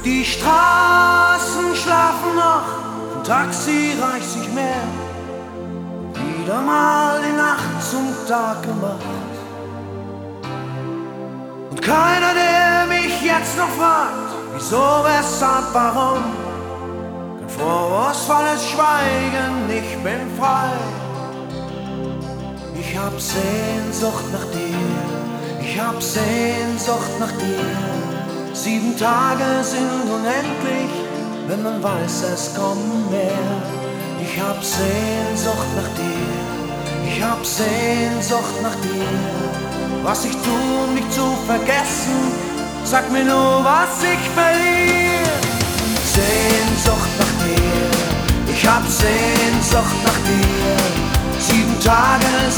Die Straßen schlafen noch, ein Taxi reicht sich mehr. Wieder mal die Nacht zum Tag gemacht. Und keiner, der mich jetzt noch fragt, wieso, weshalb, warum. Kein vorwurfsvolles Schweigen, ich bin frei. Ich hab Sehnsucht nach dir, ich hab Sehnsucht nach dir. 7 Tage sind unendlich, wenn man weiß, es kommen mehr. Ich hab Sehnsucht nach dir, ich hab Sehnsucht nach dir. Was ich tu, um dich zu vergessen, sag mir nur, was ich verliere. Sehnsucht nach dir, ich hab Sehnsucht nach dir. 7 Tage